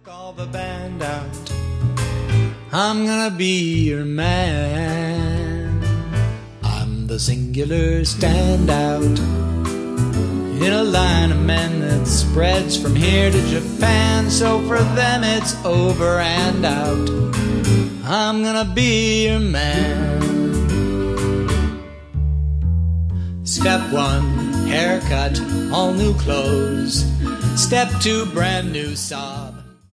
All the band out. I'm gonna be your man. I'm the singular standout in a line of men that spreads from here to Japan. So for them it's over and out. I'm gonna be your man. Step 1, haircut, all new clothes. Step 2, brand new sob.